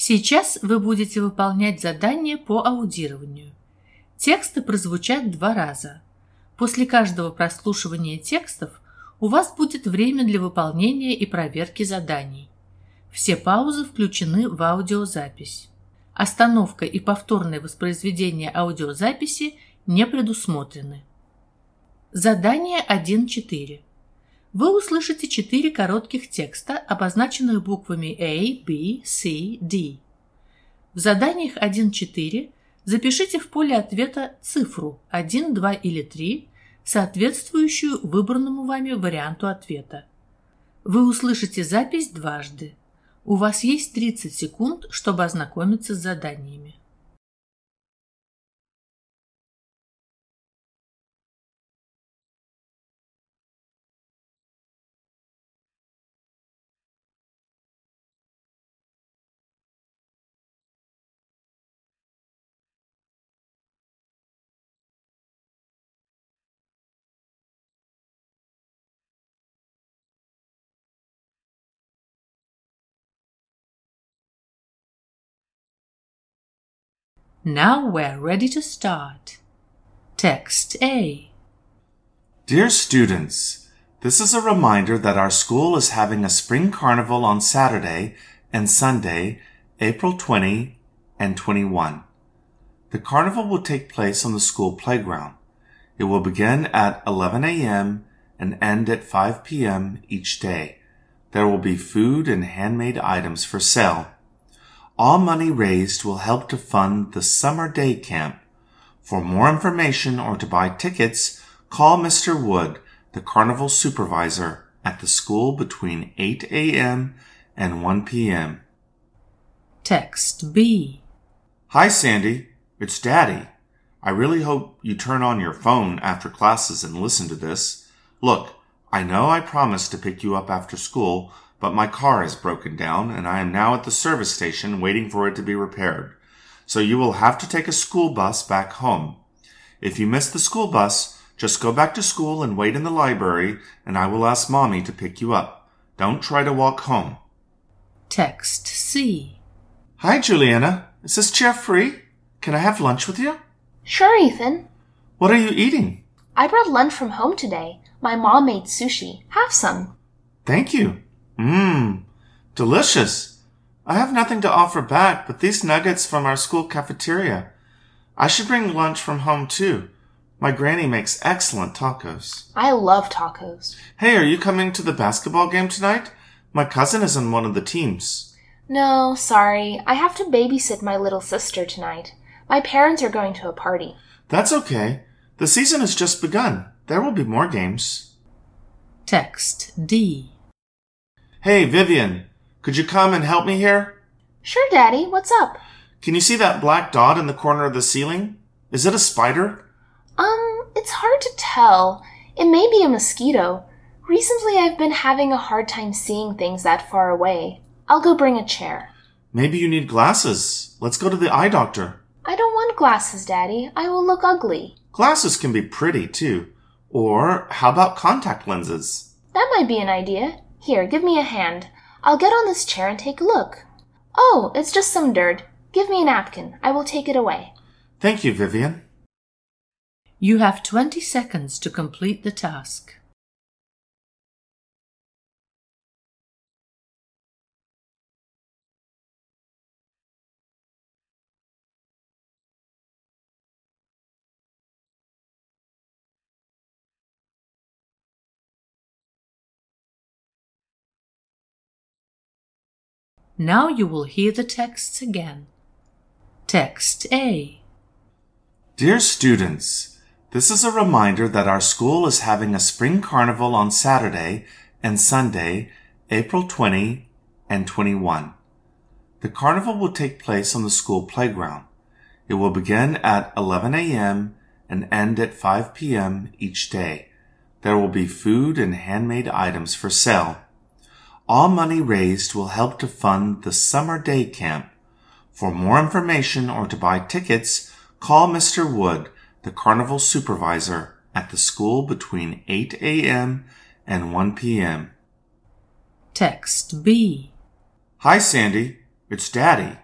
Сейчас вы будете выполнять задание по аудированию. Тексты прозвучат 2 раза. После каждого прослушивания текстов у вас будет время для выполнения и проверки заданий. Все паузы включены в аудиозапись. Остановка и повторное воспроизведение аудиозаписи не предусмотрены. Задание 1.4. Вы услышите 4 коротких текста, обозначенных буквами A, B, C, D. В заданиях 1.4 запишите в поле ответа цифру 1, 2 или 3, соответствующую выбранному вами варианту ответа. Вы услышите запись дважды. У вас есть 30 секунд, чтобы ознакомиться с заданиями. Now we're ready to start. Text A. Dear students, this is a reminder that our school is having a spring carnival on Saturday and Sunday, April 20 and 21. The carnival will take place on the school playground. It will begin at 11 a.m. and end at 5 p.m. each day. There will be food and handmade items for sale. All money raised will help to fund the summer day camp. For more information or to buy tickets, call Mr. Wood, the carnival supervisor, at the school between 8 a.m. and 1 p.m. Text B. Hi, Sandy. It's Daddy. I really hope you turn on your phone after classes and listen to this. Look, I know I promised to pick you up after school, but my car is broken down and I am now at the service station waiting for it to be repaired. So you will have to take a school bus back home. If you miss the school bus, just go back to school and wait in the library and I will ask Mommy to pick you up. Don't try to walk home. Text C. Hi, Juliana. Is this chair free? Can I have lunch with you? Sure, Ethan. What are you eating? I brought lunch from home today. My mom made sushi. Have some. Thank you. Delicious. I have nothing to offer back but these nuggets from our school cafeteria. I should bring lunch from home too. My granny makes excellent tacos. I love tacos. Hey, are you coming to the basketball game tonight? My cousin is on one of the teams. No, sorry. I have to babysit my little sister tonight. My parents are going to a party. That's okay. The season has just begun. There will be more games. Text D. Hey, Vivian, could you come and help me here? Sure, Daddy. What's up? Can you see that black dot in the corner of the ceiling? Is it a spider? It's hard to tell. It may be a mosquito. Recently, I've been having a hard time seeing things that far away. I'll go bring a chair. Maybe you need glasses. Let's go to the eye doctor. I don't want glasses, Daddy. I will look ugly. Glasses can be pretty, too. Or how about contact lenses? That might be an idea. Here, give me a hand. I'll get on this chair and take a look. Oh, it's just some dirt. Give me a napkin. I will take it away. Thank you, Vivian. You have 20 seconds to complete the task. Now you will hear the texts again. Text A. Dear students, this is a reminder that our school is having a spring carnival on Saturday and Sunday, April 20 and 21. The carnival will take place on the school playground. It will begin at 11 a.m. and end at 5 p.m. each day. There will be food and handmade items for sale. All money raised will help to fund the summer day camp. For more information or to buy tickets, call Mr. Wood, the carnival supervisor, at the school between 8 a.m. and 1 p.m. Text B. Hi, Sandy. It's Daddy.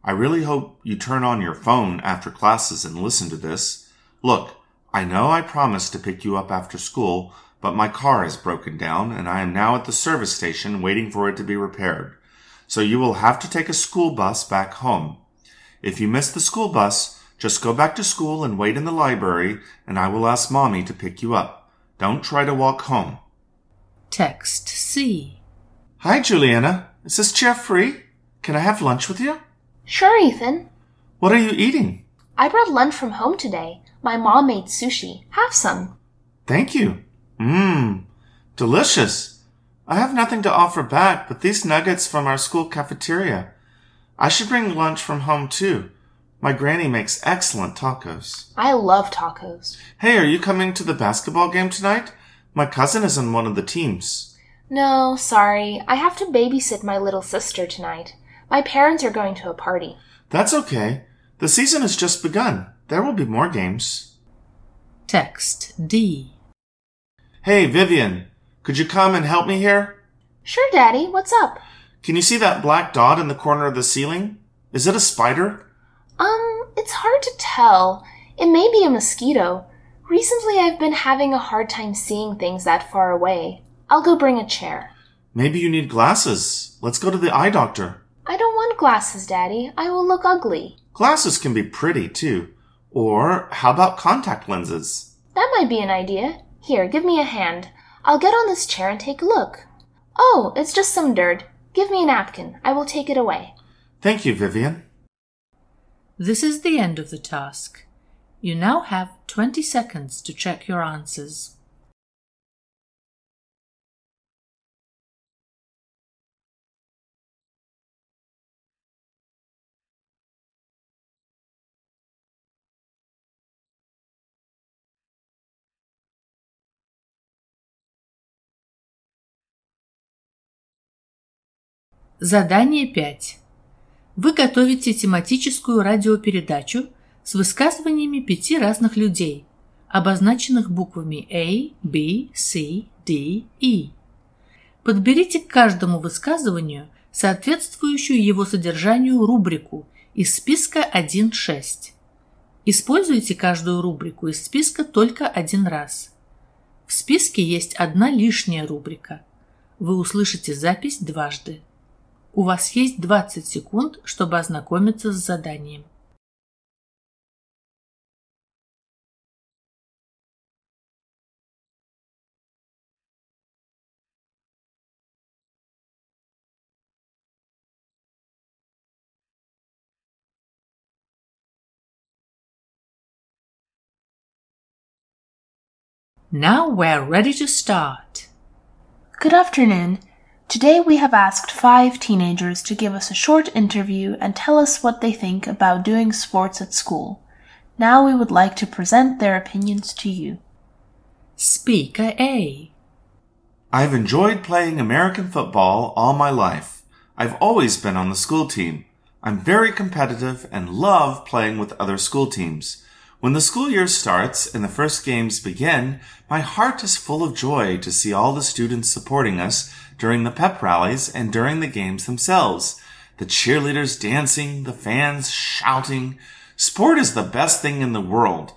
I really hope you turn on your phone after classes and listen to this. Look, I know I promised to pick you up after school, but my car has broken down and I am now at the service station waiting for it to be repaired. So you will have to take a school bus back home. If you miss the school bus, just go back to school and wait in the library and I will ask Mommy to pick you up. Don't try to walk home. Text C. Hi, Juliana. Is this chair free? Can I have lunch with you? Sure, Ethan. What are you eating? I brought lunch from home today. My mom made sushi. Have some. Thank you. Delicious. I have nothing to offer back but these nuggets from our school cafeteria. I should bring lunch from home too. My granny makes excellent tacos. I love tacos. Hey, are you coming to the basketball game tonight? My cousin is on one of the teams. No, sorry. I have to babysit my little sister tonight. My parents are going to a party. That's okay. The season has just begun. There will be more games. Text D. Hey, Vivian, could you come and help me here? Sure, Daddy. What's up? Can you see that black dot in the corner of the ceiling? Is it a spider? It's hard to tell. It may be a mosquito. Recently, I've been having a hard time seeing things that far away. I'll go bring a chair. Maybe you need glasses. Let's go to the eye doctor. I don't want glasses, Daddy. I will look ugly. Glasses can be pretty, too. Or how about contact lenses? That might be an idea. Here, give me a hand. I'll get on this chair and take a look. Oh, it's just some dirt. Give me a napkin. I will take it away. Thank you, Vivian. This is the end of the task. You now have 20 seconds to check your answers. Задание 5. Вы готовите тематическую радиопередачу с высказываниями 5 разных людей, обозначенных буквами A, B, C, D, E. Подберите к каждому высказыванию соответствующую его содержанию рубрику из списка 1-6. Используйте каждую рубрику из списка только один раз. В списке есть одна лишняя рубрика. Вы услышите запись дважды. У вас есть 20 секунд, чтобы ознакомиться с заданием. Now we're ready to start. Good afternoon. Today we have asked 5 teenagers to give us a short interview and tell us what they think about doing sports at school. Now we would like to present their opinions to you. Speaker A. I've enjoyed playing American football all my life. I've always been on the school team. I'm very competitive and love playing with other school teams. When the school year starts and the first games begin, my heart is full of joy to see all the students supporting us during the pep rallies and during the games themselves. The cheerleaders dancing, the fans shouting. Sport is the best thing in the world.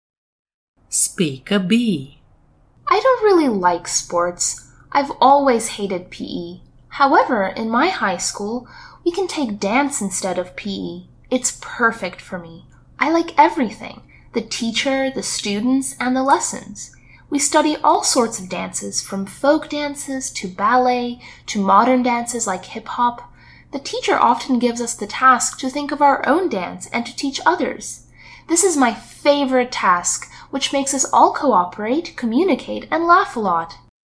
Speaker B. I don't really like sports. I've always hated PE. However, in my high school, we can take dance instead of PE. It's perfect for me. I like everything. The teacher, the students, and the lessons. We study all sorts of dances, from folk dances to ballet to modern dances like hip-hop. The teacher often gives us the task to think of our own dance and to teach others. This is my favorite task, which makes us all cooperate, communicate, and laugh a lot.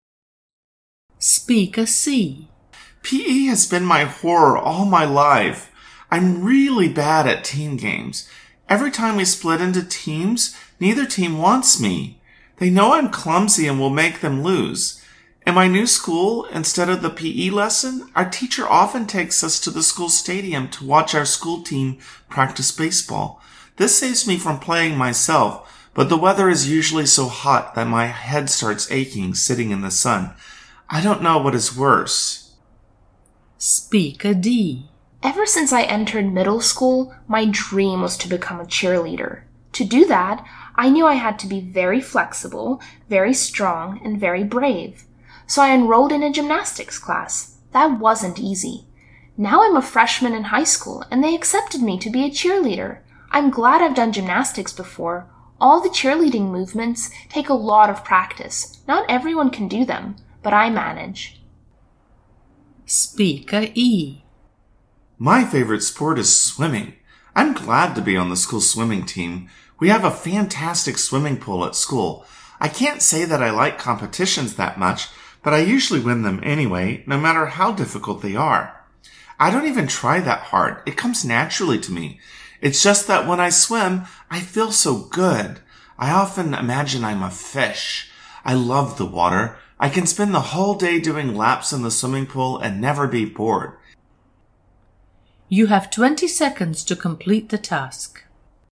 Speaker C. PE has been my horror all my life. I'm really bad at team games. Every time we split into teams, neither team wants me. They know I'm clumsy and will make them lose. In my new school, instead of the PE lesson, our teacher often takes us to the school stadium to watch our school team practice baseball. This saves me from playing myself, but the weather is usually so hot that my head starts aching sitting in the sun. I don't know what is worse. Speaker D. Ever since I entered middle school, my dream was to become a cheerleader. To do that, I knew I had to be very flexible, very strong, and very brave. So I enrolled in a gymnastics class. That wasn't easy. Now I'm a freshman in high school, and they accepted me to be a cheerleader. I'm glad I've done gymnastics before. All the cheerleading movements take a lot of practice. Not everyone can do them, but I manage. Speaker E. My favorite sport is swimming. I'm glad to be on the school swimming team. We have a fantastic swimming pool at school. I can't say that I like competitions that much, but I usually win them anyway, no matter how difficult they are. I don't even try that hard. It comes naturally to me. It's just that when I swim, I feel so good. I often imagine I'm a fish. I love the water. I can spend the whole day doing laps in the swimming pool and never be bored. You have 20 seconds to complete the task.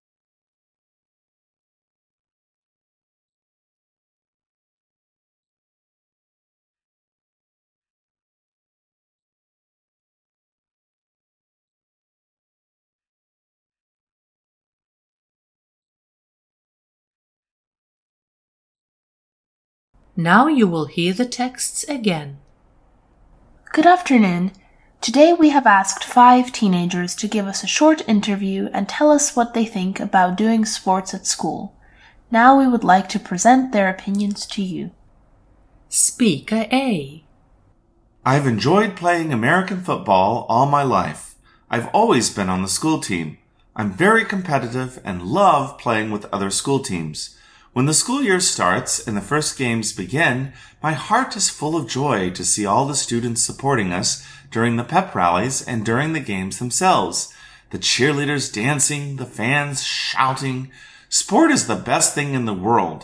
Now you will hear the texts again. Good afternoon. Today we have asked 5 teenagers to give us a short interview and tell us what they think about doing sports at school. Now we would like to present their opinions to you. Speaker A. I've enjoyed playing American football all my life. I've always been on the school team. I'm very competitive and love playing with other school teams. When the school year starts and the first games begin, my heart is full of joy to see all the students supporting us during the pep rallies and during the games themselves. The cheerleaders dancing, the fans shouting. Sport is the best thing in the world.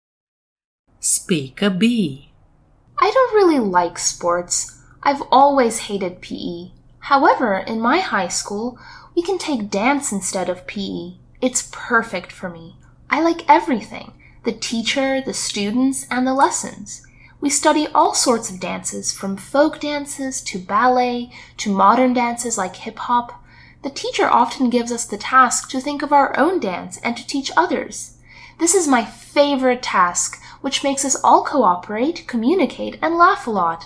Speaker B. I don't really like sports. I've always hated PE. However, in my high school, we can take dance instead of PE. It's perfect for me. I like everything. The teacher, the students, and the lessons. We study all sorts of dances, from folk dances to ballet to modern dances like hip-hop. The teacher often gives us the task to think of our own dance and to teach others. This is my favorite task, which makes us all cooperate, communicate, and laugh a lot.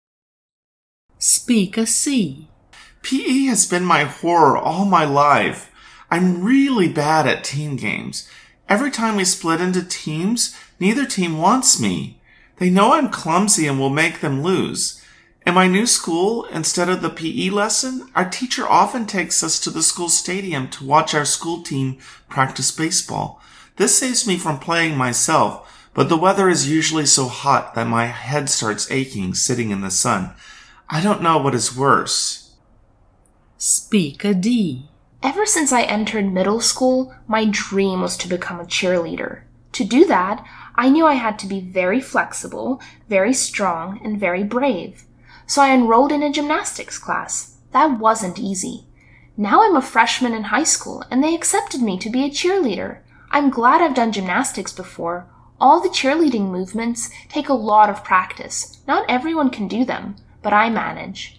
Speaker C. PE has been my horror all my life. I'm really bad at team games. Every time we split into teams, neither team wants me. They know I'm clumsy and will make them lose. In my new school, instead of the PE lesson, our teacher often takes us to the school stadium to watch our school team practice baseball. This saves me from playing myself, but the weather is usually so hot that my head starts aching sitting in the sun. I don't know what is worse. Speaker D. Ever since I entered middle school, my dream was to become a cheerleader. To do that, I knew I had to be very flexible, very strong, and very brave. So I enrolled in a gymnastics class. That wasn't easy. Now I'm a freshman in high school, and they accepted me to be a cheerleader. I'm glad I've done gymnastics before. All the cheerleading movements take a lot of practice. Not everyone can do them, but I manage.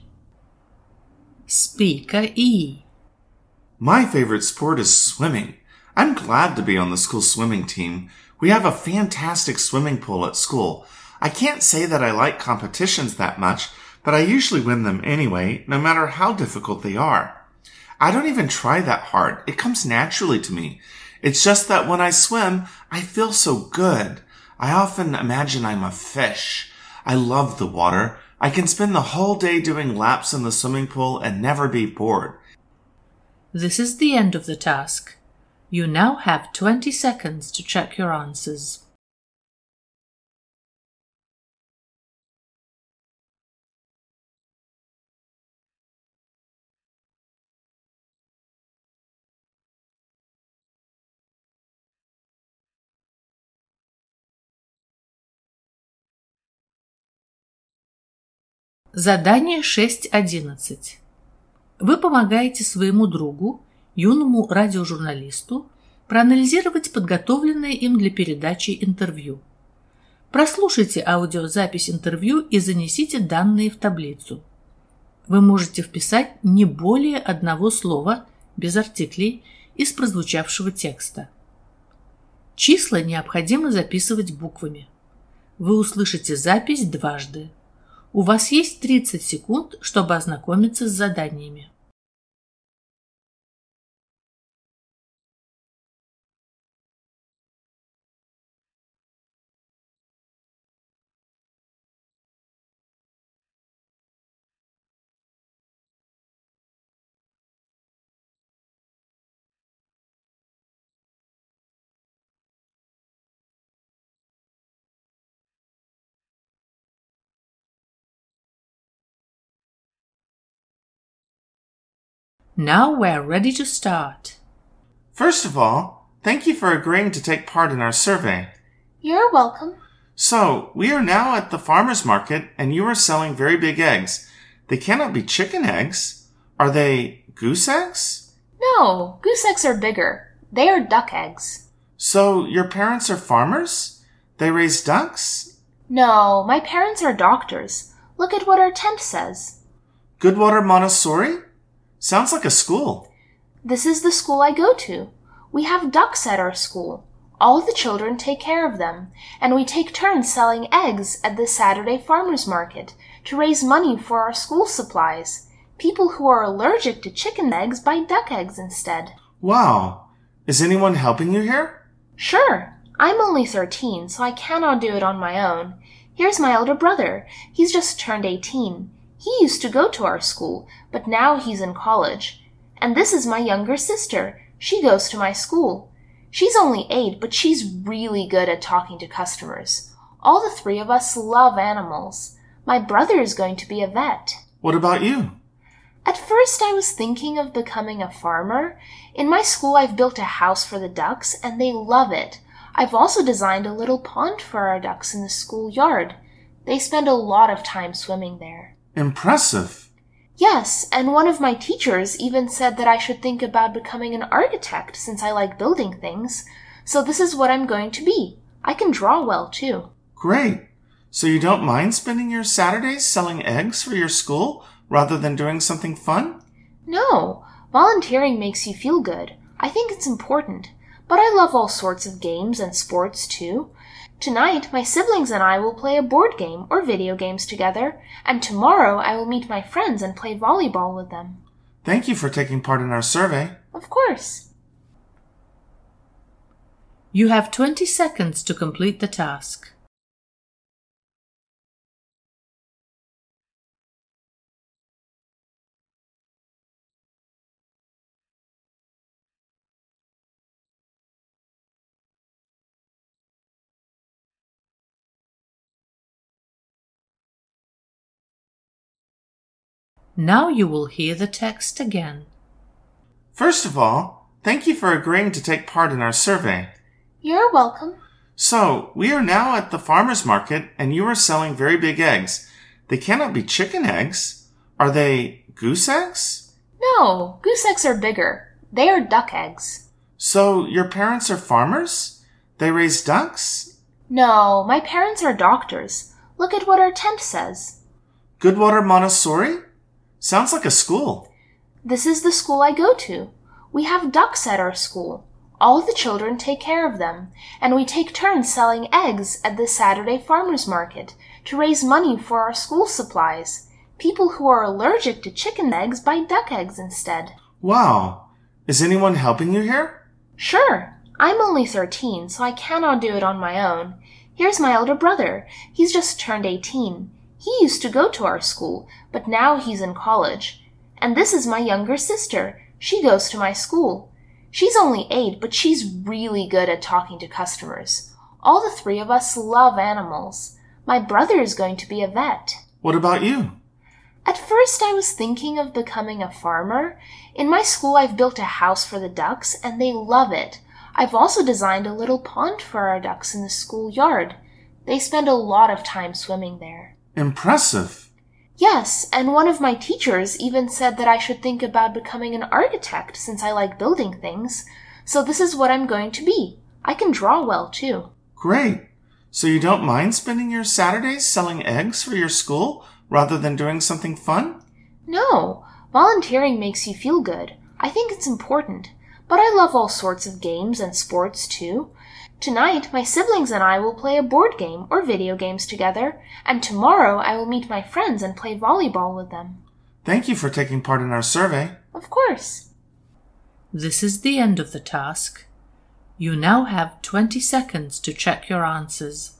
Speaker E. My favorite sport is swimming. I'm glad to be on the school swimming team. We have a fantastic swimming pool at school. I can't say that I like competitions that much, but I usually win them anyway, no matter how difficult they are. I don't even try that hard. It comes naturally to me. It's just that when I swim, I feel so good. I often imagine I'm a fish. I love the water. I can spend the whole day doing laps in the swimming pool and never be bored. This is the end of the task. You now have 20 seconds to check your answers. Задание 6.11. Вы помогаете своему другу, юному радиожурналисту, проанализировать подготовленное им для передачи интервью. Прослушайте аудиозапись интервью и занесите данные в таблицу. Вы можете вписать не более одного слова, без артиклей, из прозвучавшего текста. Числа необходимо записывать буквами. Вы услышите запись дважды. У вас есть 30 секунд, чтобы ознакомиться с заданиями. Now we're ready to start. First of all, thank you for agreeing to take part in our survey. You're welcome. So, we are now at the farmer's market and you are selling very big eggs. They cannot be chicken eggs. Are they goose eggs? No, goose eggs are bigger. They are duck eggs. So, your parents are farmers? They raise ducks? No, my parents are doctors. Look at what our tent says. Goodwater Montessori? Sounds like a school. This is the school I go to. We have ducks at our school. All the children take care of them, and we take turns selling eggs at the Saturday farmers market to raise money for our school supplies. People who are allergic to chicken eggs buy duck eggs instead. Wow. Is anyone helping you here? Sure. I'm only 13, so I cannot do it on my own. Here's my elder brother. He's just turned 18. He used to go to our school, but now he's in college. And this is my younger sister. She goes to my school. She's only 8, but she's really good at talking to customers. All the three of us love animals. My brother is going to be a vet. What about you? At first, I was thinking of becoming a farmer. In my school, I've built a house for the ducks, and they love it. I've also designed a little pond for our ducks in the schoolyard. They spend a lot of time swimming there. Impressive. Yes, and one of my teachers even said that I should think about becoming an architect since I like building things. So this is what I'm going to be. I can draw well, too. Great. So you don't mind spending your Saturdays selling eggs for your school rather than doing something fun? No, volunteering makes you feel good. I think it's important. But I love all sorts of games and sports, too. Tonight, my siblings and I will play a board game or video games together, and tomorrow I will meet my friends and play volleyball with them. Thank you for taking part in our survey. Of course. You have 20 seconds to complete the task. Now you will hear the text again. First of all, thank you for agreeing to take part in our survey. You're welcome. So, we are now at the farmer's market and you are selling very big eggs. They cannot be chicken eggs. Are they goose eggs? No, goose eggs are bigger. They are duck eggs. So, your parents are farmers? They raise ducks? No, my parents are doctors. Look at what our tent says. Goodwater Montessori? Sounds like a school. This is the school I go to. We have ducks at our school. All the children take care of them, and we take turns selling eggs at the Saturday farmers market to raise money for our school supplies. People who are allergic to chicken eggs buy duck eggs instead. Wow. Is anyone helping you here? Sure. I'm only 13, so I cannot do it on my own. Here's my elder brother. He's just turned 18. He used to go to our school, but now he's in college. And this is my younger sister. She goes to my school. She's only 8, but she's really good at talking to customers. All the three of us love animals. My brother is going to be a vet. What about you? At first, I was thinking of becoming a farmer. In my school, I've built a house for the ducks, and they love it. I've also designed a little pond for our ducks in the schoolyard. They spend a lot of time swimming there. Impressive. Yes, and one of my teachers even said that I should think about becoming an architect since I like building things. So this is what I'm going to be. I can draw well, too. Great. So you don't mind spending your Saturdays selling eggs for your school rather than doing something fun? No, volunteering makes you feel good. I think it's important. But I love all sorts of games and sports too. Tonight, my siblings and I will play a board game or video games together, and tomorrow I will meet my friends and play volleyball with them. Thank you for taking part in our survey. Of course. This is the end of the task. You now have 20 seconds to check your answers.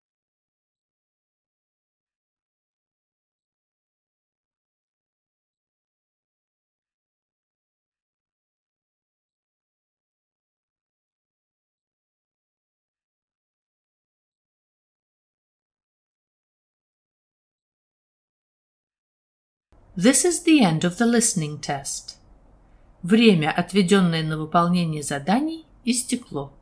This is the end of the listening test. Время, отведенное на выполнение заданий, истекло.